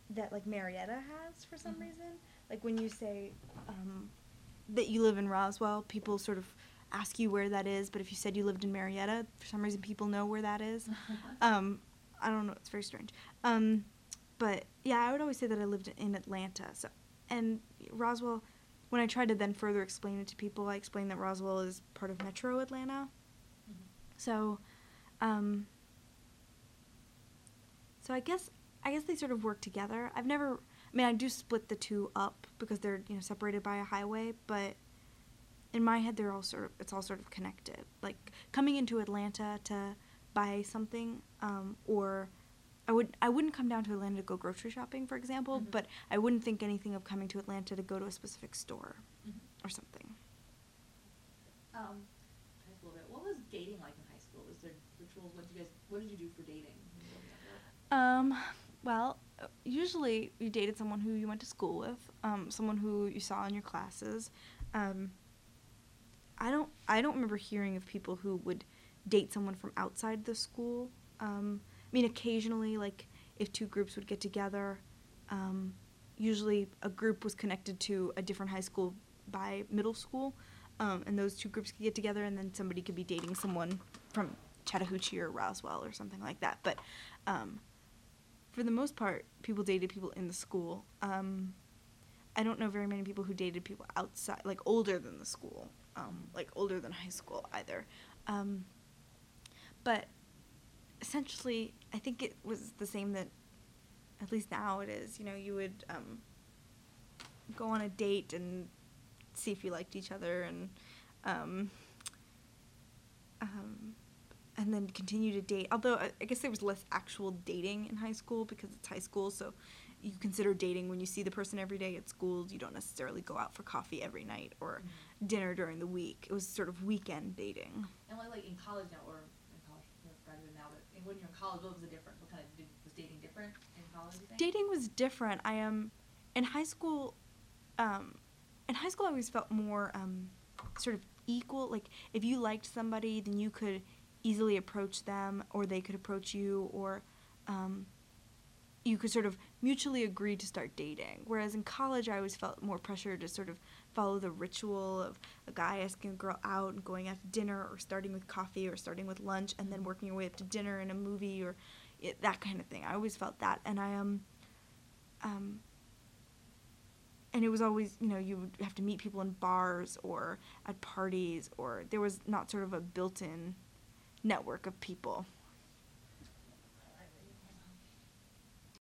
that like Marietta has for some reason. Like when you say that you live in Roswell, people sort of ask you where that is, but if you said you lived in Marietta, for some reason people know where that is. I don't know, it's very strange. But yeah, I would always say that I lived in Atlanta. So, and Roswell, when I tried to then further explain it to people, I explained that Roswell is part of Metro Atlanta. So, so I guess they sort of work together. I do split the two up because they're, separated by a highway, but in my head it's all sort of connected. Like coming into Atlanta to buy something, or I wouldn't come down to Atlanta to go grocery shopping, for example, but I wouldn't think anything of coming to Atlanta to go to a specific store or something. High school bit. What was dating like in high school? Was there rituals? What did you do for dating? Well, usually you dated someone who you went to school with, someone who you saw in your classes. I don't remember hearing of people who would date someone from outside the school. Occasionally, like, if two groups would get together, usually a group was connected to a different high school by middle school, and those two groups could get together, and then somebody could be dating someone from Chattahoochee or Roswell or something like that. But for the most part, people dated people in the school. I don't know very many people who dated people outside, like, older than the school, like, older than high school either. But essentially, I think it was the same that, at least now it is, you would go on a date and see if you liked each other, and then continue to date. Although I guess there was less actual dating in high school because it's high school, so you consider dating when you see the person every day at school. You don't necessarily go out for coffee every night or dinner during the week. It was sort of weekend dating. And like in college now, or in college, you're graduated now, but when you're in college, what was the difference? What kind of was dating different in college? You think? Dating was different. In high school. In high school, I always felt more sort of equal. Like if you liked somebody, then you could easily approach them, or they could approach you, or you could sort of mutually agree to start dating. Whereas in college, I always felt more pressure to sort of follow the ritual of a guy asking a girl out and going out to dinner, or starting with coffee, or starting with lunch, and then working your way up to dinner and a movie, or that kind of thing. I always felt that, and and it was always, you would have to meet people in bars or at parties, or there was not sort of a built-in network of people.